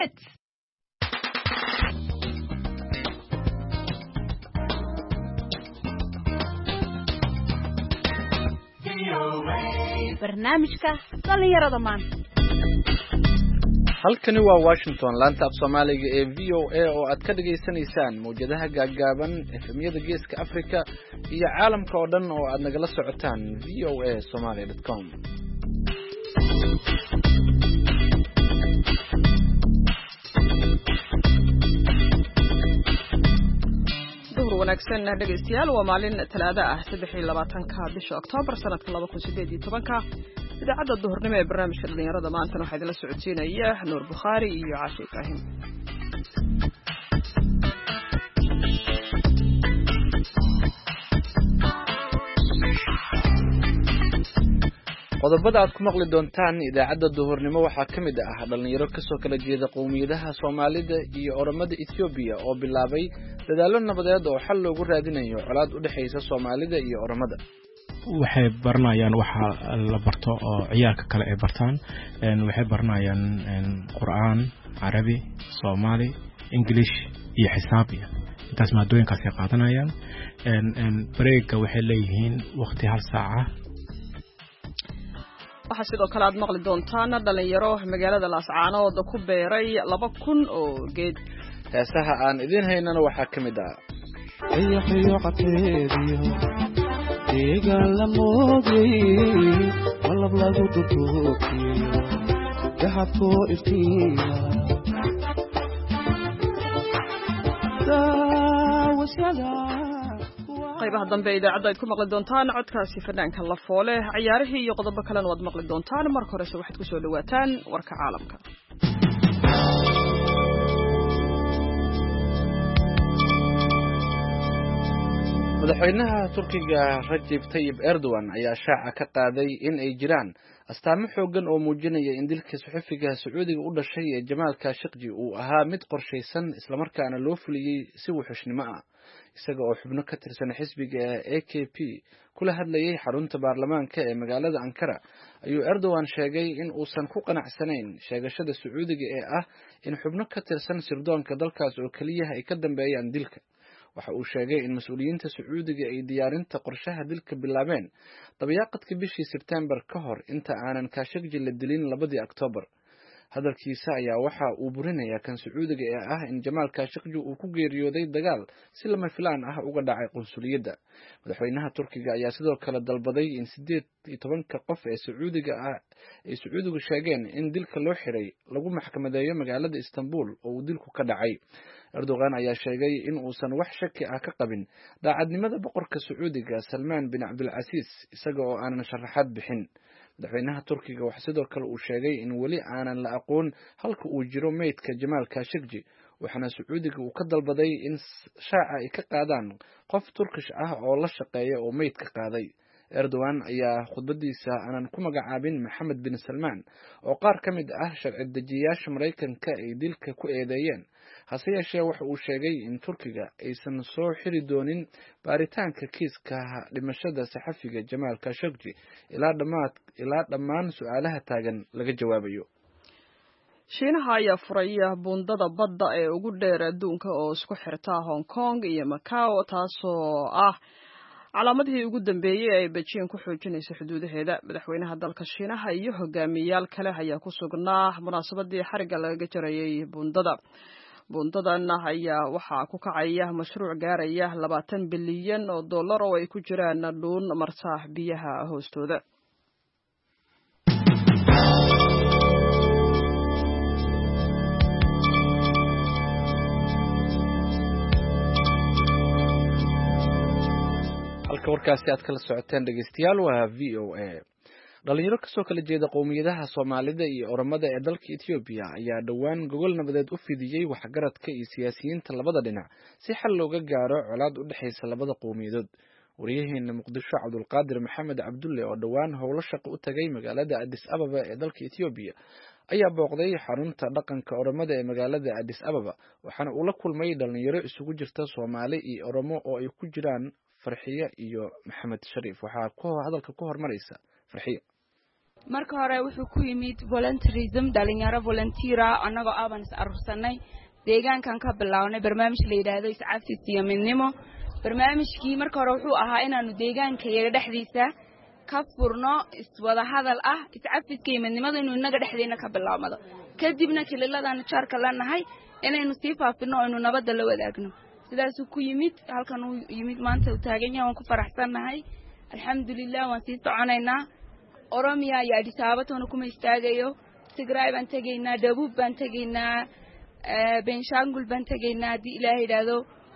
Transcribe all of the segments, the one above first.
barnaamijka dhalinyarada maanta. halkani waa Washington laanta af Soomaaliga ee VOA oo aad ka dhageysanaysaan mowjadaha gaagaaban efemyada geeska Afrika iyo caalamka oo dhan oo aad nagala socotaan voasomali.com. wanaagsan dhageystayaal waa maalin talaado ah 23 bisha Oktoobar sanadka 2018 idaacada duhurnimo ee barnaamijka dhalinyarada maanta waxaa idin la socodsiinaya Nuur Bukhari iyo Caashi Ibrahim. qodobada aad ku maqli doontaan idaacada duhurnimo waxaa ka mid ah dhalinyaro ka soo kala jeeda qowmiyadaha Soomaalida iyo Oromada Ethiopia oo bilaabay dadaalo nabadeed oo xal loogu raadinayo colaad u dhaxaysa Soomaalida iyo Oromada. waxay baranayaan waxa la barto oo ciyaalka kale ay bartaan waxay baranayaan Qur'aan, Carabi, Soomaali, English iyo xisaab intaas maadooyinkaas ay qaadanayaan break waxay leeyihiin waqti hal saac waxaa sidoo kale aad maqli doontaan dhalinyaro magaalada Laascaanood ku beeray 2,000 oo geed. heesaha aan idin haynana waxaa ka mid ah ayaxiyo qateediyo deegaan la moogay malab lagu dudookiyo dahabkoo iftiima qaybaha dambe idaacada aad ku maqli doontaan codkaasi fanaanka la foole ciyaarihii iyo qodobo kalena waad maqli doontaan marka hore waxaad ku soo dhawaataan warka caalamka. madaxweynaha Turkiga Recep Tayyip Erdogan ayaa shaaca ka qaaday in ay jiraan astaamo xoogan oo muujinaya in dilka suxufiga Sacuudiga u dhashay ee Jamal Khashoggi uu ahaa mid qorsheysan isla markaana loo fuliyay si wuxuushnimo ah. isaga oo xubno ka tirsan xisbiga AKP kula hadlayay xarunta baarlamaanka ee magaalada Ankara ayuu Erdogan sheegay in uusan ku qanacsanayn sheegashada Sacuudiga ee ah in xubno ka tirsan sirdoonka dalkaas oo kaliya ay ka dambeeyaan dilka. waxa uu sheegay in mas'uuliyiinta Sacuudiga ay diyaarinta qorshaha dilka bilaabeen dabayaaqadkii bishii September ka hor inta aanan Khashoggi la dilin 2 Oktoobar. hadalkiisa ayaa waxa uu burinayaa kan Sacuudiga ee ah in Jamal Khashoggi uu ku geeriyooday dagaal si lama filaan ah uga dhacay qunsuliyadda. madaxweynaha Turkiga ayaa sidoo kale dalbaday in 18 qof ee Sacuudiga ah ay Sacuudigu sheegeen in dilka loo xiray lagu maxkamadeeyo magaalada Istanbul oo uu dilku ka dhacay. Erdogan ayaa sheegay in uusan wax shaki ah ka qabin daacadnimada boqorka Sacuudiga Salman bin Abdulaziz isaga oo aanan sharaxaad bixin. madaxweynaha Turkiga waxa sidoo kale uu sheegay in wali aanan la aqoon halka uu jiro meydka Jamal Khashoggi waxaana Sacuudiga uu ka dalbaday in shaaca ay ka qaadaan qof Turkish ah oo la shaqeeya oo meydka qaaday. Erdogan ayaa khudbadiisa aanan ku magacaabin Mohammed bin Salman oo qaar ka mid ah sharci dejiyaasha Mareykanka ay dilka ku eedeeyeen. hase yeeshee waxa uu sheegay in Turkiga aysan soo xiri doonin baaritaanka kiiska dhimashada saxafiga Jamal Khashoggi ilaa dhammaan su'aalaha taagan laga jawaabayo. Shiinaha ayaa furay buundada badda ee ugu dheer adduunka oo isku xirta Hong Kong iyo Macau taasoo ah calaamadii ugu dambeeyay ay Beijing ku xoojinayso xuduudaheeda. madaxweynaha dalka Shiinaha iyo hogaamiyayaal kale ayaa ku sugnaa munaasabadii xariga laga jarayay buundadan ayaa waxaa ku kacaya mashruuc gaaraya 20 bilyan oo dollar oo ay ku jiraan dhuun marta biyaha hoostooda. halka warkaasi aad kala socoteen dhageystayaal waa VOA. dhalinyaro ka soo kala jeeda qowmiyadaha Soomaalida iyo Oromada ee dalka Ethiopia ayaa dhawaan gogol nabadeed u fidiyay waxgaradka iyo siyaasiyiinta labada dhinac si xal looga gaaro colaad u dhaxaysa labada qowmiyadood. wariyaheena Muqdisho Cabdulqaadir Maxamed Cabdulle oo dhawaan howlo shaqo u tagay magaalada Addis Ababa ee dalka Ethiopia ayaa booqday xarunta dhaqanka Oromada ee magaalada Addis Ababa waxaana uu la kulmay dhalinyaro isugu jirta Soomaali iyo Oromo oo ay ku jiraan Farxiya iyo Maxamed Shariif. waxaa hadalka ku hormaraysa Farxiya. marka hore wuxuu ku yimid volunteerism dhalinyaro volunteera annagoo aaban is arursanay deegaankan ka bilawnay barnaamij la yiraahdo iscaafis iyo midnimo barnaamijkii marka hore wuxuu ahaa inaanu deegaankayaga dhexdiisa ka furno iswada hadal ah iscafiska iyo midnimada inuu inaga dhexdeena ka bilaabmado kadibna kililadana jaarka lanahay inaynu sii faafino oo inuu nabadda la wadaagno sidaas ku yimid halkan uu yimid maanta uu taagan yahay waan ku faraxsanahay alxamdulillah waan sii soconaynaa Oromia iyo Addis Ababa kuma istaagayo Tigray baan tagaynaa Dabuub baan tagaynaa Benshangul baan tagaynaa di Ilaahay ilaado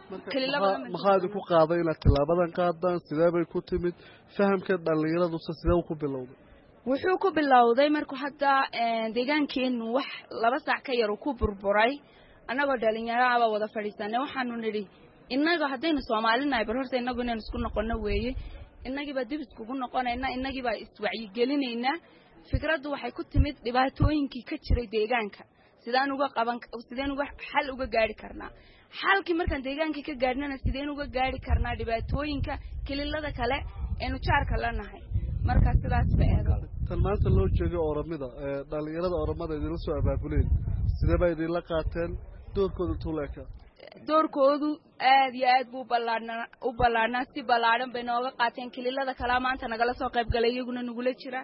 maxaad ku qaaday inaad tilaabadan qaadaan sidee bay ku timid fahamka dhalinyaradu sidee ku bilowday wuxuu ku bilowday markuu hadda deegaankeenu wax 2 saac ka yar ku burburay anagoo dhalinyaro aba wada fadhiisanay waxaanu nidhi innaga haddaynu Soomaalinahay bar horta innagu inaan isku noqono weeye innagiiba dib iskugu noqonayna innagiiba iswacyi gelinayna fikraddu waxay ku timid dhibaatooyinkii ka jiray deegaanka sidaan uga xal uga gaari karnaa xalkii markaan deegaankii ka gaarnana sideen uga gaari karnaa dhibaatooyinka kililada kale eenu jaarka lanahay marka sidaas bay eedo tan maanta loo jeedo Oromada dhalinyarada Oromada idin soo abaabuleen sidee bay idin la qaateen doorkooda tuleeka doorkoodu aad iyo aad buu balaarnaa si balaaran bay nooga qaateen kililada kala maanta nagala soo qayb galay iyaguna nugula jira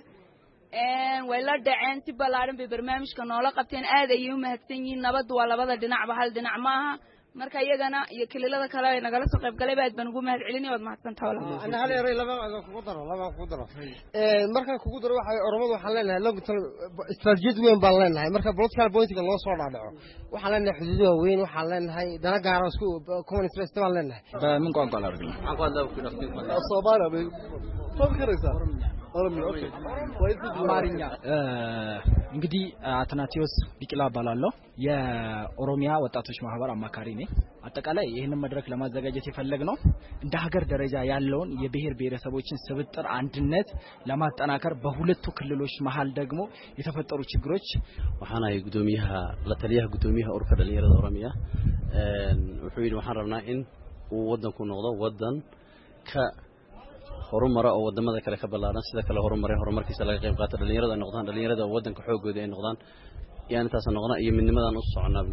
way la dhaceen si balaaran bay barnaamijka noola qabteen aad ay u mahadsan yihiin nabadu waa labada dhinacba hal dhinac maaha marka iyagana iyo kililada kale ay nagala soo qayb galay baad baan ugu mahad celinay wad mahadsantahay walaal ana hal yaray laba kugu daro marka kugu daro waxa Oromadu waxaan leenahay log istaraatiijiyad weyn baan leenahay marka political point-ka loo soo dhaadhaco waxaan leenahay xuduudaha weyn waxaan leenahay dana gaar ah isku common interest baan leenahay min qoon qoon aragna aan qoon dab ku dhaqtay Soomaaliya bay fadhkaraysaa Oromia okay አማርኛ እንግዲህ አትናቲዮስ ቢቅላ ባላለው የኦሮሚያ ወጣቶች ማህበር አማካሪ ነኝ አጠቃላይ ይሄንን መድረክ ለማዘጋጀት የፈለግነው እንደ ሀገር ደረጃ ያለውን የብሔር ብሔረሰቦችን ስብጥር አንድነት ለማጠናከር በሁለቱ ክልሎች መሃል ደግሞ የተፈጠሩ ችግሮች waxaan ay gudoomiyaha la taliyaha gudoomiyaha ururka dhalinyarada Oromia wuxuu yiri waxaan rabnaa in uu wadanku noqdo wadan ka horumar oo wadamada kale ka balaaran sida kale horumarkiisa laga qayb qaato dhalinyarada noqdaan dhalinyarada wadanka xoogooda ay noqdaan yaan taas noqona iyo midnimadan u soconaa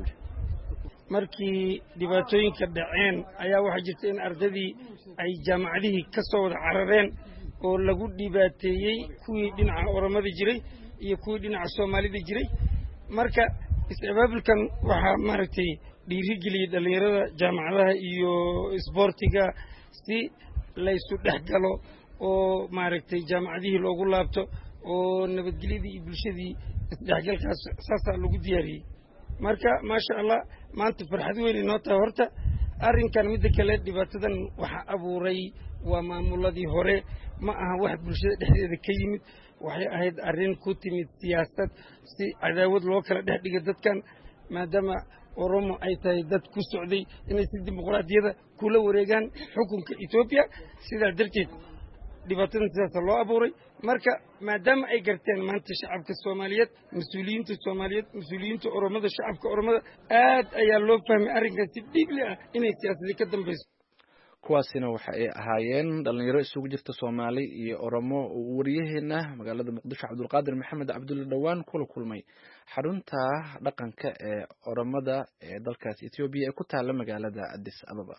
markii dhibaatooyinka dhaceen ayaa waxa jirta in ardadii ay jaamacadihii ka soo wada carareen oo lagu dhibaateeyay kuwii dhinaca Oromada jiray iyo kuwii dhinaca Soomaalida jiray marka isbaabulkan waxa maaragtay dhiirigeliyay dhalinyarada jaamacadaha iyo sportiga si la isu dhaxgalo oo maaragtay jaamacadihii loogu laabto oo nabadgelyadii iyo bulshadii isdhaxgalkaas saasa lagu diyaariyay marka ma sha Allah maanta farxad weyn inoo tahay horta arrinkan mid kale dhibaatadan waxa abuuray waa maamuladii hore ma aha wax bulshada dhexdeeda ka yimid waxay ahayd arrin ku timid siyaasad si cadaawad loo kala dhex dhigay dadkan maadaama Oromo ay tahay dad ku socday inay si dimuqraadiyada kula wareegaan xukunka Ethiopia sida darteed dhibaatadan sidaas loo abuuray marka maadaama ay garteen maanta shacabka Soomaaliyeed mas'uuliyiinta Oromada shacabka Oromada aad ayaa loo fahmay arrinkaas si dhiibli ah inay siyaasadda ka dambayso kuwaasina waxa ay ahaayeen dhalinyaro isugu jirta Soomaali iyo Oromo wariyaheena magaalada Muqdisho Cabdulqaadir Maxamed Cabdulle dhawaan kula kulmay xarunta dhaqanka ee Oromada ee dalkaas Ethiopia ee ku taala magaalada Addis Ababa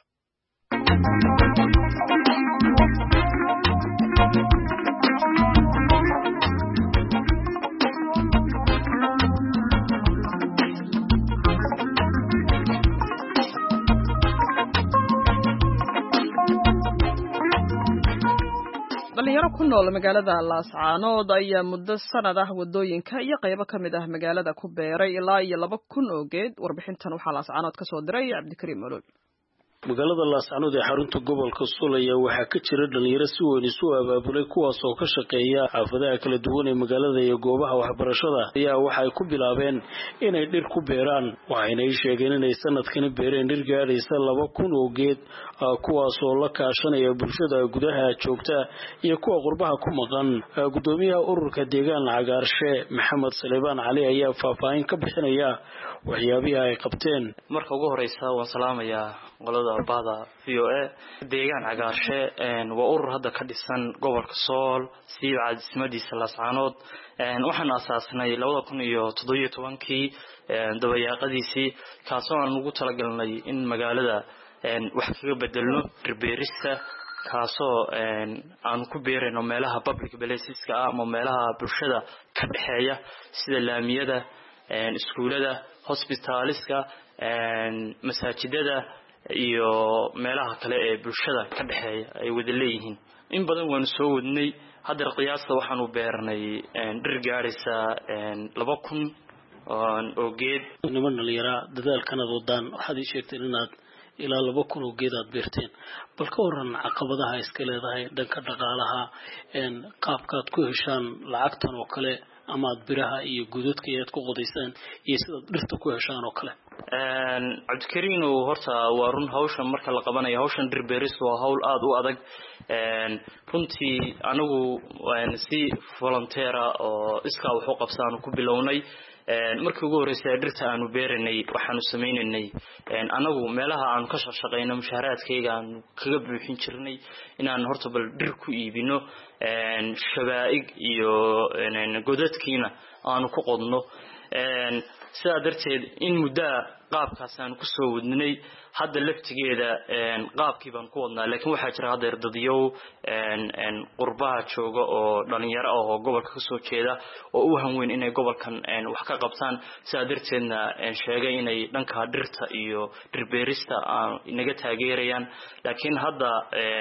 dhalinyaro ku nool magaalada Laascaanood ayaa muddo sanad ah wadooyinka iyo qaybo kamid ah magaalada ku beeray ilaa iyo 2,000 oo geed warbixintan waxaa Laascaanood ka soo diray Cabdikariim Olol magaalada Laascaanood ee xarunta gobolka Soolaya waxaa ka jira dhalinyaro si weyn isu abaabulay kuwaas oo ka shaqeeya xaafadaha kala duwan ee magaalada iyo goobaha waxbarashada ayaa waxay ku bilaabeen inay dhir ku beeraan waxayna sheegeen inay sanadkan beereen dhir gaadhaysa 2,000 oo geed kuwaas oo la kaashanaya bulshada gudaha joogta iyo kuwa qurbaha ku maqan gudoomiyaha ururka deegaan Cagaarshe Maxamed Salebaan Cali ayaa faahfaahin ka bixinaya waxyaabaha ay qabteen marka ugu horeysa waan salaamayaa qolada marwada bahda VOA deegaan cagaarshe waa urur hadda ka dhisan gobolka Sool si caadismadiisa Laascaanood waxaan aasaasnay 2017kii dabayaaqadiisii kaasoo aan ugu talagalnay in magaalada wax kaga bedelno dirbeerista kaasoo aan ku beerayno meelaha public placeska ama meelaha bulshada ka dhaxeeya sida laamiyada iskuulada hospitaliska masaajidada iyo meelaha kale ee bulshada ka dhaxeeya ay wada leeyihiin in badan waan soo wadnay hadda qiyaasta waxaan u beernay dhir gaaraysa 2000 oo geed niman dhalinyaro dadaalkan wadaan waxaad ii sheegtay inaad ilaa 2000 oo geed aad beerteen bal ka waran caqabadaha iska leedahay dhanka dhaqaalaha qaabkaad ku heshaan lacagtan oo kale ama biraha iyo gududka aad ku qodaysaan iyo sida dhirta ku heshaan oo kale Cabdikariin oo horta waa run hawshan marka la qabanayo hawshan dirbeeris waa hawl aad u adag runtii anigu waan si volunteer oo iska wax u qabsaan ku bilownay markii ugu horeysay dhirta aanu beeranay waxaanu sameeynay anagu meelaha aan ka shaqeynay mushaharaadkayga aan kaga buuxin jirnay inaan horta bal dhir ku iibino shabaa'ig iyo godadkiina aanu ku qodno sidaa darteed in muddo qaabkaas aan ku soo wadnay hadda laftigeeda qaabkii baan ku wadnaa laakiin waxaa jira hadda ardaydow qurbaha jooga oo dhalinyaro ah oo gobolka ka soo jeeda oo u hanweyn inay gobolkan wax ka qabtaan sidaa darteedna sheegay inay dhanka dhirta iyo dhirbeerista inaga taageerayaan laakiin hadda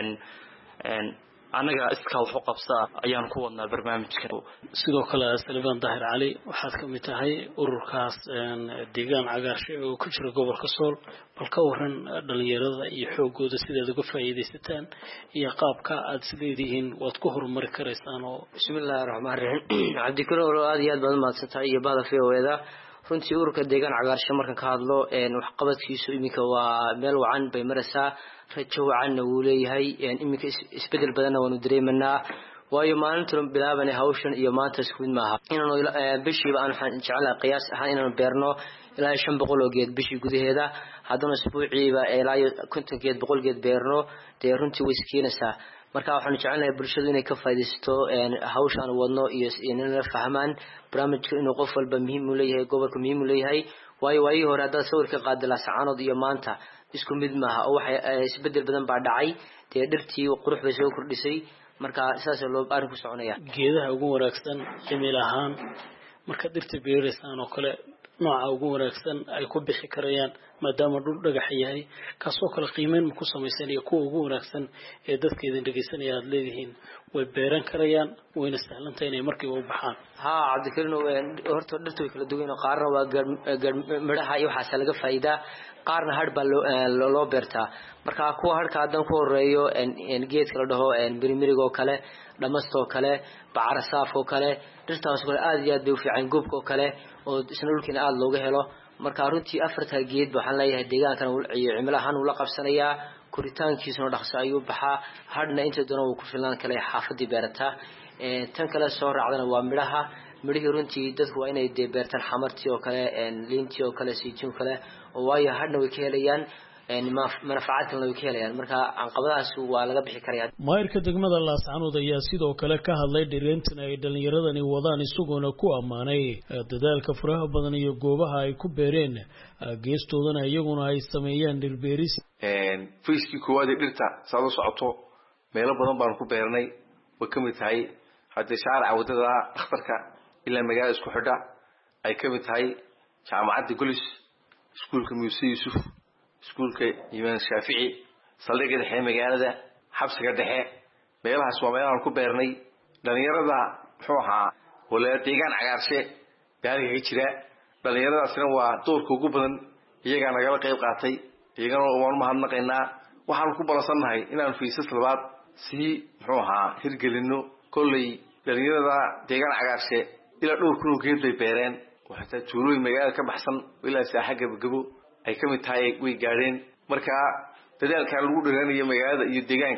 anaga iska wax u qabsaa ayaan ku wadnaa barnaamijka sidoo kale Salibaan Daahir Cali waxaad ka mid tahay ururkaas deegaan cagaarshe oo ku jira gobolka Sool bal ka waran dhalinyarada iyo xoogooda sidaad uga faa'iideysataan iyo qaabka aad sideediin waad ku horumari karaysaan oo bismillaahir rahmaanir rahiim Cabdikariin oo aad iyo aad baad mahadsantahay iyo bahda VOA runtii ururka deegaan cagaarshe markan ka hadlo wax qabadkiisu iminka waa meel wacan bay maraysaa rajo wacan uu leeyahay iminka isbedel badan oo aanu dareemanaa waayo maalintan bilaabanay hawshan iyo maanta isku mid maaha inaanu bishiiba aan waxaan jecelahay qiyaas ahaan inaanu beerno ilaa 500 oo geed bishii gudaheeda haddana isbuuciiba ilaa 50 geed 100 geed beerno dee runtii way iskeenaysaa marka waxaan jecelahay bulshadu inay ka faa'iideysto hawshan wadno iyo inay fahmaan barnaamijka inuu qof walba muhiim u leeyahay gobolka muhiim u leeyahay waayo hore hadda sawirka qaadala Laascaanood iyo maanta isku mid maaha oo waxa isbedel badan baa dhacay dee dhirtii qurux bay soo kordhisay marka saas loo arrin ku soconaya geedaha ugu wanaagsan cimil ahaan marka dhirta beeraysan oo kale nooca ugu wanaagsan ay ku bixi karayaan maadaama dhul dhagax yahay kaasoo kale qiimeyn ku samaysan iyo kuwa ugu wanaagsan ee dadkeedin dhageysanaya aad leedihiin way beeran karayaan wayna sahlantahay inay markii u baxaan Cabdikariin horta dhirtu way kala duwan qaarna waa midhaha iyo waxa laga faa'iidaa qaarna hadh baa loo beertaa marka kuwa hadhka hadan ku horeeyo geedka la dhaho birimiriga oo kale dhamasto kale bacarasaaf oo kale dhirtaas oo aad iyo aad bay u fiican gubka oo kale oo isna dhulkina aad looga helo marka runtii afarta geed waxaan leeyahay deegaankan uu cimilahan uu la qabsanayaa koritaankiisuna dhaqso ayuu baxaa hadhna inta doona uu ku filan kale xaafadii beerata tan kale soo raacdana waa midhihii runtii dadku waa inay beertaan xamartii oo kale liintii oo kale siijin kale oo waayo hadhna way ka helayaan manfaacadna way ka helayaan marka caqabadahaas waa laga bixi karaa maayirka degmada Laascaanood ayaa sidoo kale ka hadlay dhireentana ay dhalinyaradani wadaan isaguna ku amaanay dadaalka faraha badan iyo goobaha ay ku beereen geestoodana iyaguna ay sameeyaan dhirbeeris fiiskii koowaad ee dhirta saado socoto meelo badan baan ku beernay way kamid tahay hadda shaarica wadada dhakhtarka ilaa magaalada isku xidha ay kamid tahay jaamacadda Golis iskuulka Muuse Yusuf iskuulka Imaan Shaafici saldhigga dhexe magaalada xabsiga dhexe meelahaas waa meelaha ku beernay dhalinyarada muxuu ahaa walaal deegaan cagaarshe gaariga jira dhalinyaradaasna waa doorka ugu badan iyaga nagala qayb qaatay iyagana waan mahadnaqaynaa waxaan ku balansanahay inaan fiisas labaad si muxuu ahaa hirgelino kolley dhalinyarada deegaan cagaarshe ila dhowr kun oo geed bay beereen waxaa tuulooyin magaalada ka baxsan ilaa saaxa gabagabo ay kamid tahay way gaareen marka dadaalka lagu dhiraanayo magaalada iyo deegaanka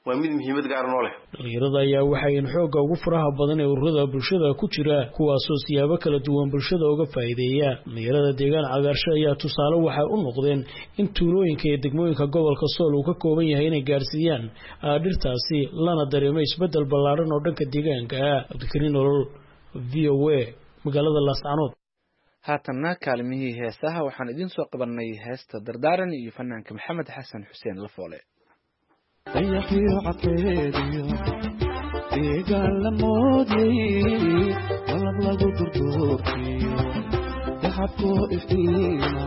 waa mid muhiimad gaar noo leh. dhalinyarada ayaa waxay in xoogga ugu faraha badan ee ururada bulshada ku jira kuwaasoo siyaabo kala duwan bulshada uga faa'iideeya. dhalinyarada deegaan cagaarsho ayaa tusaale waxay u noqdeen in tuulooyinka iyo degmooyinka gobolka Sool uu ka kooban yahay inay gaarsiiyaan dhirtaasi lana dareemo isbedel ballaaran oo dhanka deegaanka ah. Cabdikariin Olol, VOA, magaalada Laascaanood. haatanna kaalmihii heesaha waxaan idin soo qabanay heesta Dardaaran iyo fanaanka Maxamed Xasan Xuseen Lafoole. ayaxiyo cateediyo deegaan la moodiyey malab lagu durduurkiyo dahabkoo iftiima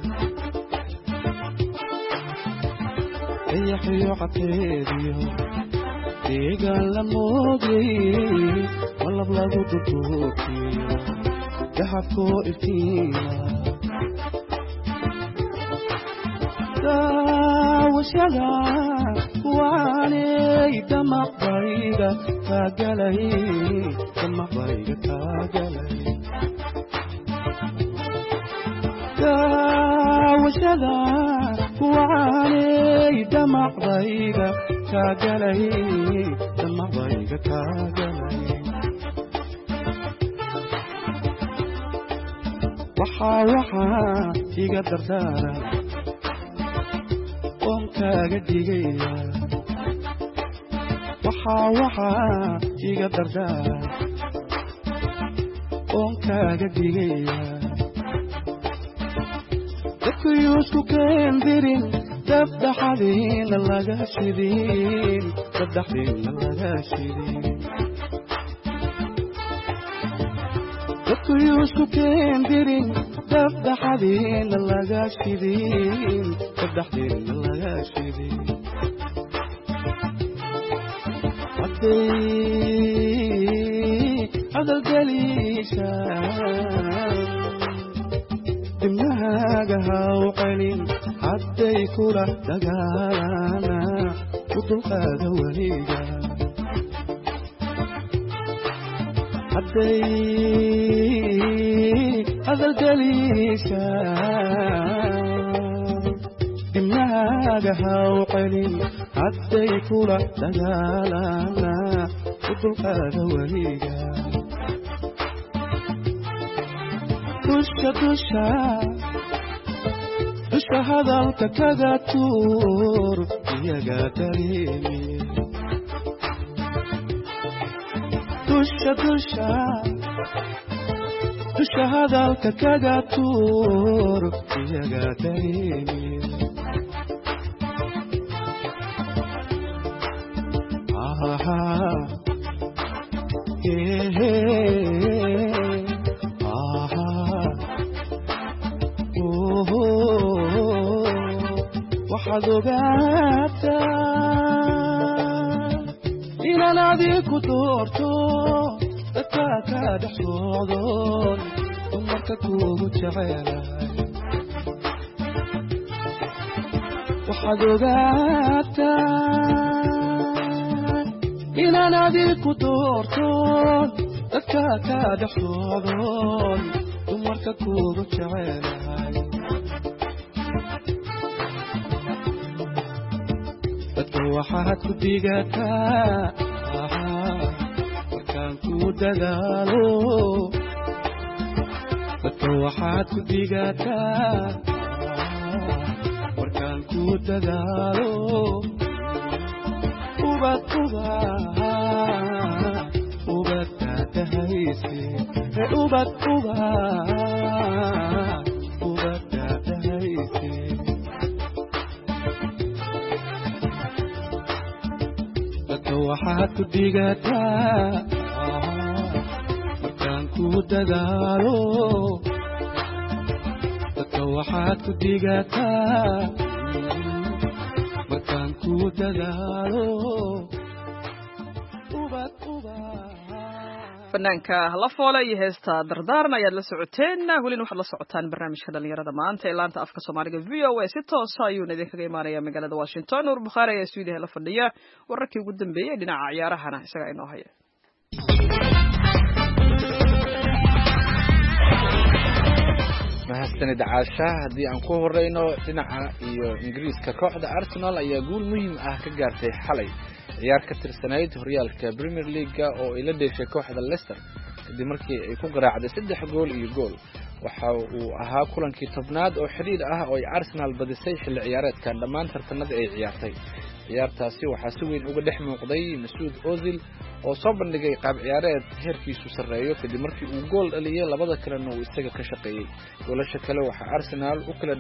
ayaxiyo cateediyo deegaan la moodiyey malab lagu durduurkiyo dahabkoo iftiima daawashada waanay damaqbayga taagalay daawashada waanay damaqbayga taagalay waxaa iga dardaaran oon kaaga digaya waxaa iga dardaaran oon kaaga digaya dadkayuu isku keendirin dabdhaxadiina laga shidin dadkayuu isku keendirin dabdhaxadiina laga shidin hadalgeliisa dimnahaaga haw celin hadday kula dagaalana u dulqaada weliga hadalgeliisa dimnahaaga haw celin hadday kula dagaalana u dulqaada weliga dusha hadalka kaga tuur iyaga dareemi dusha hadalka kaga tuur iyaga dareemi waxaad ogaataa inaan adiku doorto dadka ka dhex socdoon dumarka kuugu jecelahay waxaad ogaataa inaan adiku doorto dadka ka dhex socdoon dumarka kuugu jecelahay dadka waxaad ku digataa markaan ku dadaalo dadka waxaad ku digataa markaan ku dadaalo ubad daadahayse ubad daadahayse waxaad ku digataa markaan ku dadaalo dadka waxaad ku digataa markaan ku dadaalo fanaanka Lafoole iyo heesta Dardaaran ayaad la socoteen. welina waxaad la socotaan barnaamijka dhalinyarada maanta ee laanta afka Soomaaliga VOA si toos ah ayuu idinkaga imaanaya magaalada Washington. Nuur Bukhaari ayaa stuudiyaha la fadhiya wararkii ugu dambeeyay dhinaca ciyaarahana isaga inoo haya. mahadsanid Caasha. haddii aan ku horeyno dhinaca iyo Ingiriiska, kooxda Arsenal ayaa guul muhiim ah ka gaartay xalay ciyaar ka tirsanayd horyaalka Premier League oo ay la dheeshay kooxda Leicester kadib markii ay ku garaacday 3 gool iyo gool. waxa uu ahaa kulankii tobnaad oo xiriir ah oo ay Arsenal badisay xilli ciyaareedkan dhammaan tartanada ay ciyaartay. ciyaartaasi waxaa si weyn uga dhex muuqday Mesut Ozil oo soo bandhigay qaab ciyaareed heerkiisu sareeyo kadib markii uu gool dhaliyay labada kalena uu isaga ka shaqeeyay. goolasha kale waxa Arsenal u kala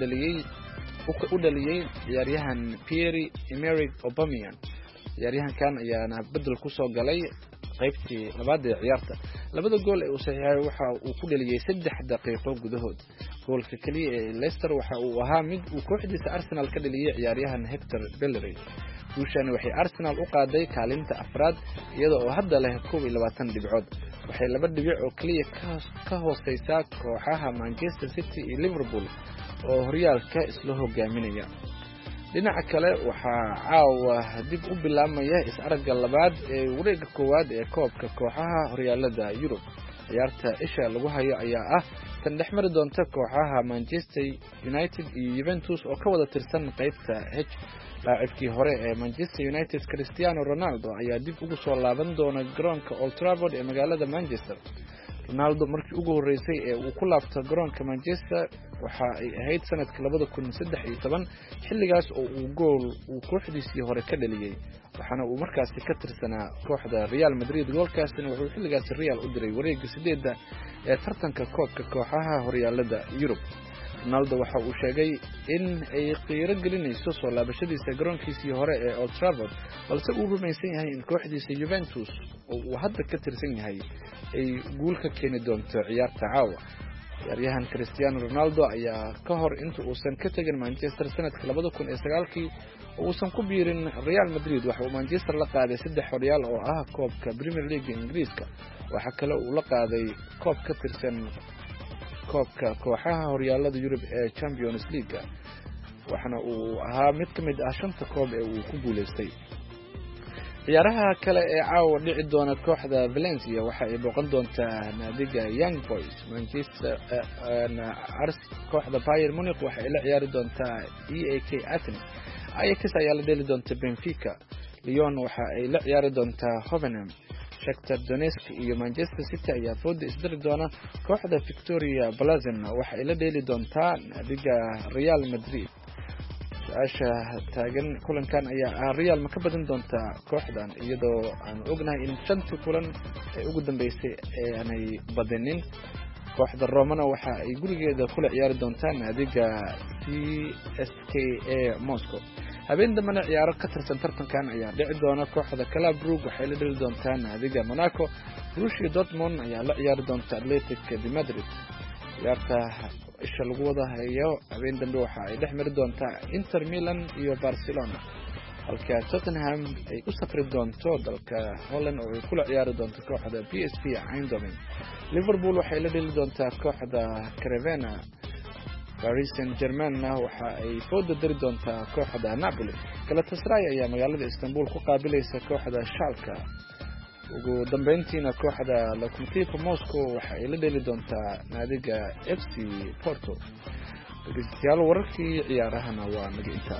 dhaliyay ciyaaryahan Pierre-Emerick Aubameyang. ciyaaryahankan ayaana bedel ku soo galay qaybtii labaad ee ciyaarta. labada gool ee uu saxiixay waxa uu ku dhaliyay 3 daqiiqo gudahood. goolka kaliya ee Leicester waxa uu ahaa mid uu kooxdiisa Arsenal ka dhaliyay ciyaaryahan Hector Bellerin. guushan waxay Arsenal u qaaday kaalinta afraad iyada oo hadda leh 22 dhibcood. waxay 2 dhibic oo kaliya ka hooseysaa kooxaha Manchester City iyo Liverpool oo horyaalka isla hogaaminaya. dhinaca kale waxaa caawa dib u bilaabmaya is-aragga labaad ee wareegga koowaad ee koobka kooxaha horyaalada Yurub. ciyaarta isha lagu hayo ayaa ah tan dhexmari doonta kooxaha Manchester United iyo Juventus oo ka wada tirsan qaybta H. laacibkii hore ee Manchester United Cristiano Ronaldo ayaa dib ugu soo laaban doona garoonka Old Trafford ee magaalada Manchester. Ronaldo markii ugu horeysay ee uu ku laabto garoonka Manchester waxa ay ahayd sanadkii 2013 xilligaas oo uu gool uu kooxdiisii hore ka dhaliyay waxaana uu markaasi ka tirsanaa kooxda Real Madrid. goolkaasina wuxuu xilligaas Real u diray wareegga 8 ee tartanka koobka kooxaha horyaalada Yurub. Ronaldo waxa uu sheegay in ay qiiro gelinayso soo laabashadiisa garoonkiisii hore ee Old Trafford balse uu rumaysan yahay in kooxdiisa Juventus oo uu hadda ka tirsan yahay ay guul ka keeni doonto ciyaarta caawa. ciyaaryahan Cristiano Ronaldo ayaa ka hor inta uusan ka tagin Manchester sanadkii 2009 oo uusan ku biirin Real Madrid waxa uu Manchester la qaaday 3 horyaal oo ah koobka Premier League Ingiriiska. waxa kale uu la qaaday koob ka tirsan koobka kooxaha horyaalada Yurub ee Champions League waxana uu ahaa mid ka mid ah 5 koob ee uu ku guuleystay. ciyaaraha kale ee caawa dhici doona kooxda Valencia waxa ay boqon doontaa naadiga Young Boys. Manchester kooxda Bayern Munich waxa ay la ciyaari doontaa AEK Athens. Ajax ayaa la dheli doonta Benfica. Lyon waxa ay la ciyaari doontaa Hoffenheim. Shakhtar Donetsk iyo Manchester City ayaa fooda isdiri doona. kooxda Victoria Plzen waxa ay la dheli doontaa naadiga Real Madrid. su'aasha taagan kulankan ayaa ah Real ma ka badan doonta kooxdan iyadoo aan ognahay in 5 kulan ay ugu dambeysay aanay badanin. kooxda Romana waxa ay gurigeeda kula ciyaari doontaa naadiga CSKA Moscow. habeen dambena ciyaaro ka tirsan tartankan ayaa dhici doona. kooxda Club Brugge waxay la dheli doontaa naadiga Monaco. Borussia Dortmund ayaa la ciyaari doonta Athletic de Madrid. ciyaarta isha lagu wada hayo habeen dambe waxa ay dhex mari doontaa Inter Milan iyo Barcelona halka Tottenham ay u safri doonto dalka Holland oo ay kula ciyaari doonto kooxda PSV Eindhoven. Liverpool waxay la dheli doontaa kooxda Crevena. Paris Saint-Germain waxa ay fooda dari doontaa kooxda Napoli. Galatasaray ayaa magaalada Istanbul ku qaabilaysa kooxda Schalke. ugu dambeyntiina kooxda Lokomotiv Moscow waxa ay la dheli doontaa naadiga FC Porto. dhegeystayaal wararkii ciyaarahana waa naga intaa.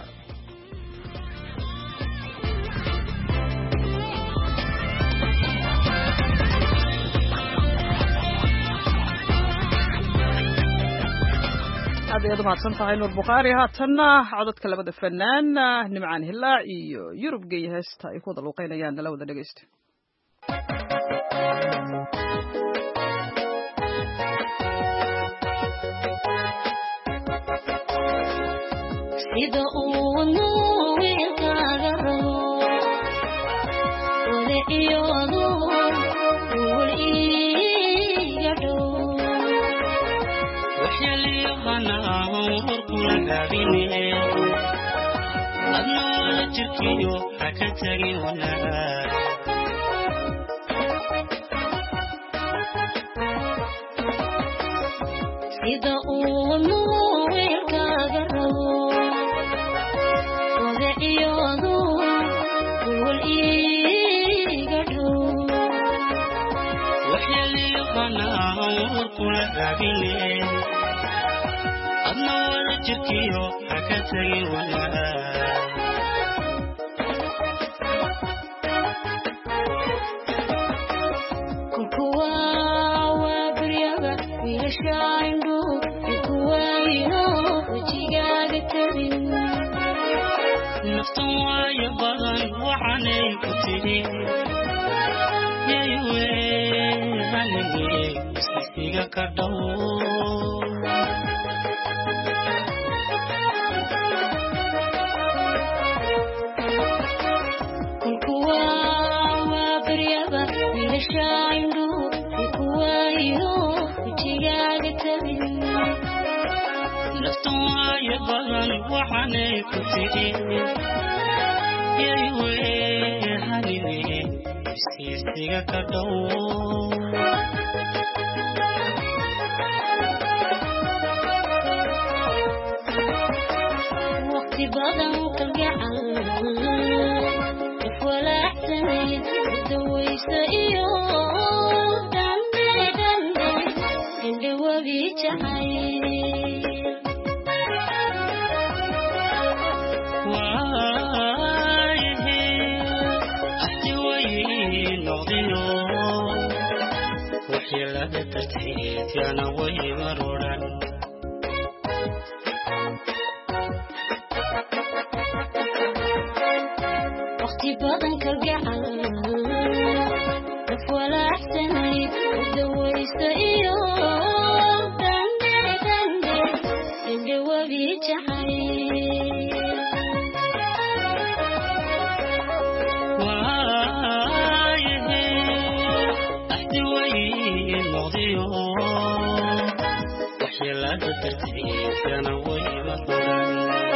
aad mahadsan tahay Nuur Bukhari. haatanna codadka labada fanaan Nimcaan Hilaac iyo Yurub Gey heesta ay ku wada luuqeynayaan la wada dhageysto. sida uu nuurkaaga rabo wada iyadu iga dhow waxyaliyo hanaaho kula gaabine adna wada jirkiyo haka tagin wanaag sida uu nuurkaaga rabo wada iyadu iga dhow waxyaliyo hanaaho kula gaabine adna wada jirkiyo haka tagin wanaag waayo badan waxaanay ku tidhi yaywe hanine iga ka dhow kulkuwa waa baryaba wiilashayndhu kulkuwaayo wejigaaga tabin naftan waayo badan waxaanay ku tidhi yaywe hanine iga ka dhow waqti badan kalgacal walaacsaneyd dawaysa iyo dande indhawabi jacayl waayahe ahdi way noqdiyo waxyeelada darteed yaana way marodhan waqti badan kalgacal walaacsaneyd dawaysa iyo dande indhawabi jacayl waayahe ahdi way noqdiyo waxyeelada darteed yaana way marodhan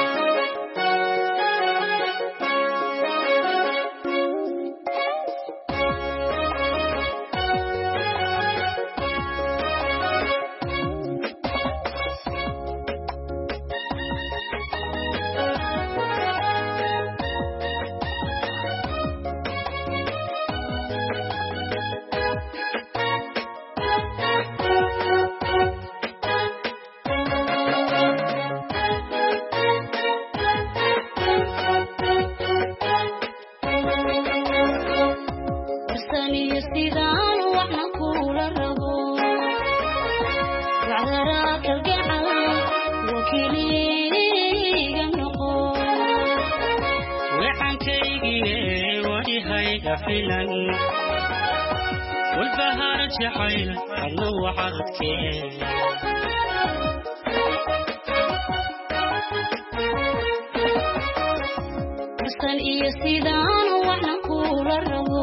والبهار جحيل الله وعدك حسن إيه سيدان وحنا كول الربو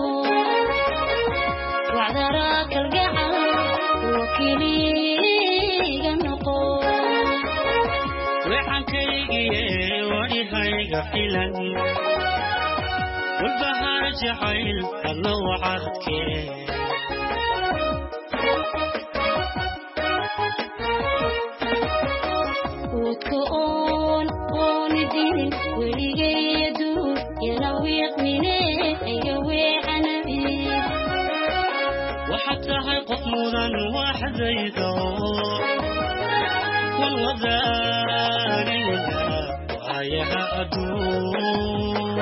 وعذراك القعل وكيلي النقو وعن كيجي ولهاي غفلا والبهار جحيل الله وعدك وتكون دين وليجيدو يلويق مني يجوي عنبي وحتى هاي قطمودا واحد زيدو والوذارينا وآيها أدور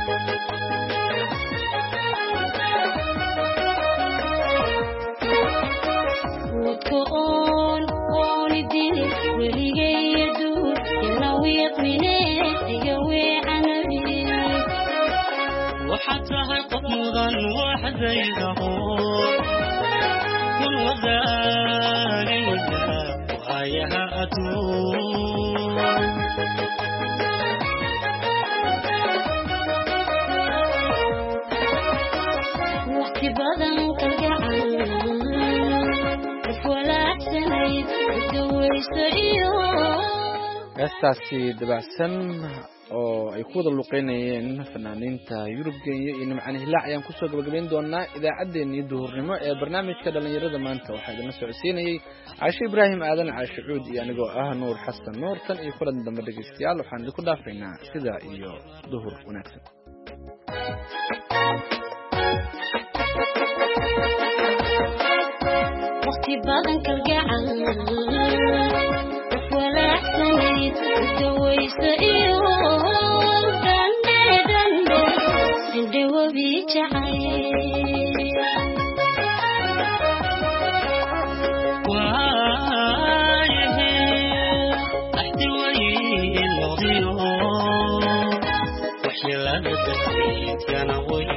وتكون دين وليجيدو يلويق مني يجوي عنبي وحتى هاي قطمودا واحد زيدو والوذارينا وآيها أدور وقت بدن كالجعل walaacsaneyd dawaysa iyo heestaasi dabacsan oo ay ku wada luqeynayeen fanaaniinta Yurub Kenya iyo Nimcaan Hilaac ayaan kusoo gabagabeyn doonaa idaacaddeenii duhurnimo ee barnaamijka dhalinyarada maanta waxaa idin socodsiinayay Caashe Ibraahim Aadan Caashe Cuud iyo anigoo ah Nuur Xasan Nuur tan iyo kulan dambe dhageystayaal waxaan idinku dhaafaynaa sida iyo duhur wanaagsan waqti badan kalgacal walaacsaneyd dawaysa iyo dande indhawabi jacayl waayahe ahdi way noqdiyo يلا نتحيت يا نوي